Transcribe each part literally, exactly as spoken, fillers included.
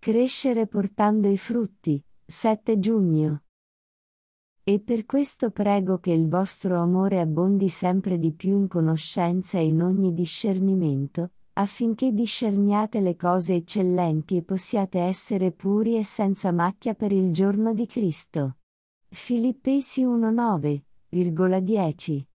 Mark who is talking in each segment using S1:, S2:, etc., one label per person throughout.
S1: Crescere portando i frutti, sette giugno. E per questo prego che il vostro amore abbondi sempre di più in conoscenza e in ogni discernimento, affinché discerniate le cose eccellenti e possiate essere puri e senza macchia per il giorno di Cristo. Filippesi uno nove dieci.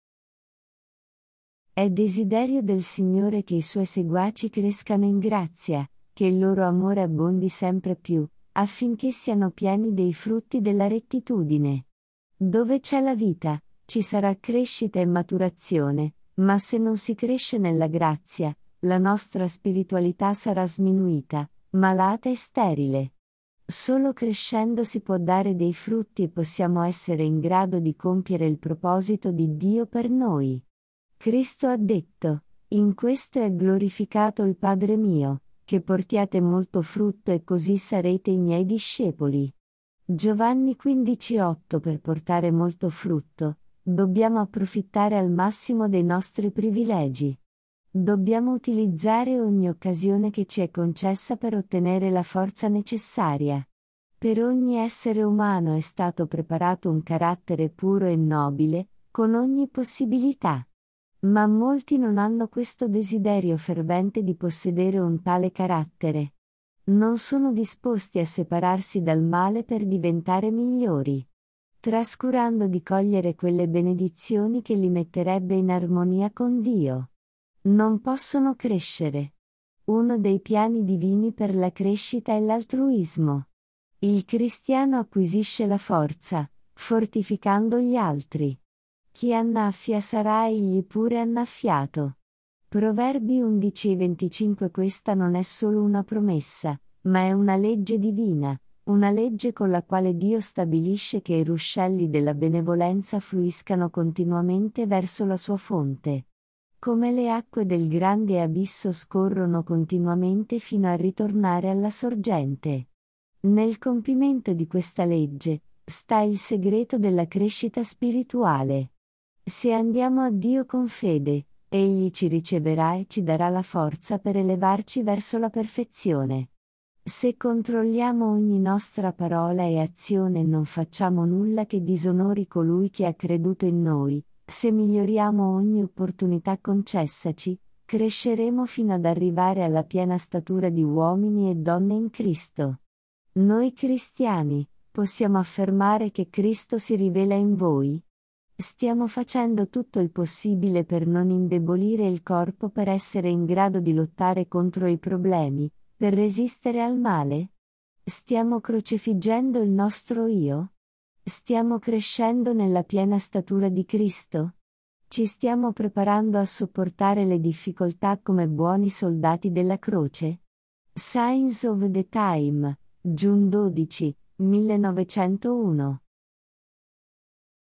S1: È desiderio del Signore che i suoi seguaci crescano in grazia, che il loro amore abbondi sempre più, affinché siano pieni dei frutti della rettitudine. Dove c'è la vita, ci sarà crescita e maturazione, ma se non si cresce nella grazia, la nostra spiritualità sarà sminuita, malata e sterile. Solo crescendo si può dare dei frutti e possiamo essere in grado di compiere il proposito di Dio per noi. Cristo ha detto: in questo è glorificato il Padre mio, che portiate molto frutto e così sarete i miei discepoli. Giovanni quindici otto. Per portare molto frutto, dobbiamo approfittare al massimo dei nostri privilegi. Dobbiamo utilizzare ogni occasione che ci è concessa per ottenere la forza necessaria. Per ogni essere umano è stato preparato un carattere puro e nobile, con ogni possibilità. Ma molti non hanno questo desiderio fervente di possedere un tale carattere. Non sono disposti a separarsi dal male per diventare migliori, trascurando di cogliere quelle benedizioni che li metterebbe in armonia con Dio. Non possono crescere. Uno dei piani divini per la crescita è l'altruismo. Il cristiano acquisisce la forza, fortificando gli altri. Chi annaffia sarà egli pure annaffiato. Proverbi undici venticinque. Questa non è solo una promessa, ma è una legge divina, una legge con la quale Dio stabilisce che i ruscelli della benevolenza fluiscano continuamente verso la sua fonte. Come le acque del grande abisso scorrono continuamente fino a ritornare alla sorgente. Nel compimento di questa legge sta il segreto della crescita spirituale. Se andiamo a Dio con fede, Egli ci riceverà e ci darà la forza per elevarci verso la perfezione. Se controlliamo ogni nostra parola e azione e non facciamo nulla che disonori colui che ha creduto in noi, se miglioriamo ogni opportunità concessaci, cresceremo fino ad arrivare alla piena statura di uomini e donne in Cristo. Noi cristiani, possiamo affermare che Cristo si rivela in voi? Stiamo facendo tutto il possibile per non indebolire il corpo per essere in grado di lottare contro i problemi, per resistere al male? Stiamo crocifiggendo il nostro io? Stiamo crescendo nella piena statura di Cristo? Ci stiamo preparando a sopportare le difficoltà come buoni soldati della croce? Signs of the Time, Giugno dodici, millenovecentouno.